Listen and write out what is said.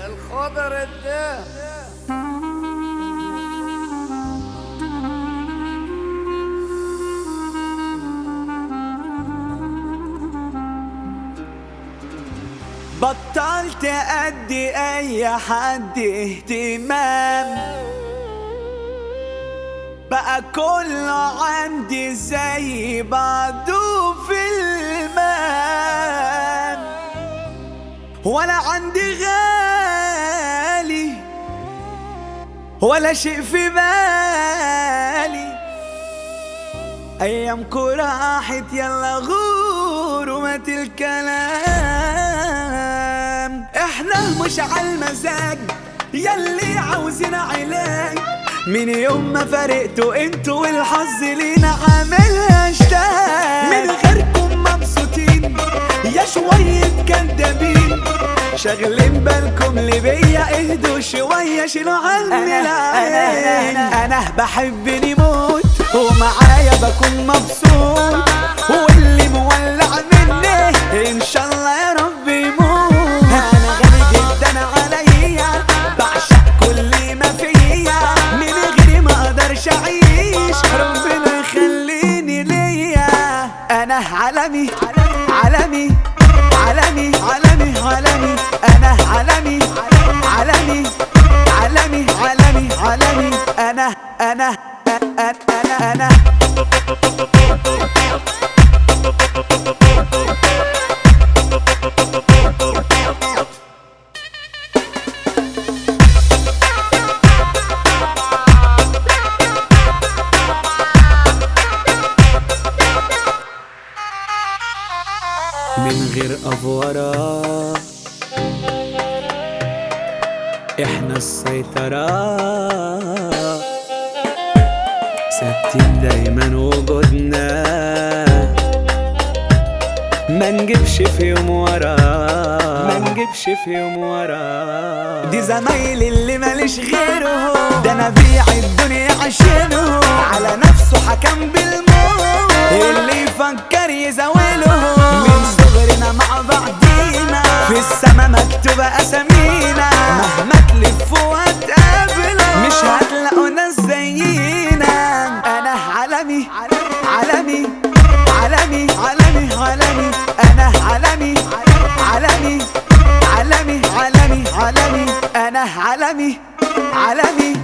الخضر ده بطلت أدي أي حد اهتمام، بقى كله عندي زي بعضه في المام، ولا عندي غالي ولا شيء في بالي. أيامكو راحت يلا غور ومات الكلام. احنا مش عالمزاج يلي عاوزين علاج، من يوم ما فرقتوا انتوا والحظ لينا عاملها اشتاق. من غيركم مبسوطين يا شوية كدابين، شاغلين بالكم اللي بيا اهدوا شوية شيلوا عني العين. انا بحبني موت ومعايا بكون مبسوط، واللي مولع مني ان شاء الله يا رب يموت. انا غالي جدا عليا بعشق كل ما فيا، من غيري ما اقدرش اعيش ربنا يخليني ليا. انا عالمي عالمي عالمي عالمي عالمي، انا عالمي عالمي عالمي عالمي عالمي، انا انا انا انا من غير أفورة احنا السيطرة، ثابتين دايما وجودنا، ما نجيبش في يوم ورا، ما نجيبش في يوم ورا. دي زمايلي اللي ماليش غيره، ده انا بيع الدنيا عشانه، على نفسه حكم بالموت اللي يفكر يزاوله. من صغرنا مع بعضينا في السما مكتوبة اسامينا، مهما تلفوا وتقابلوا مش هتلاقوا ناس زينا. انا عالمي عالمي عالمي عالمي عالمي، انا عالمي عالمي عالمي عالمي عالمي، انا عالمي عالمي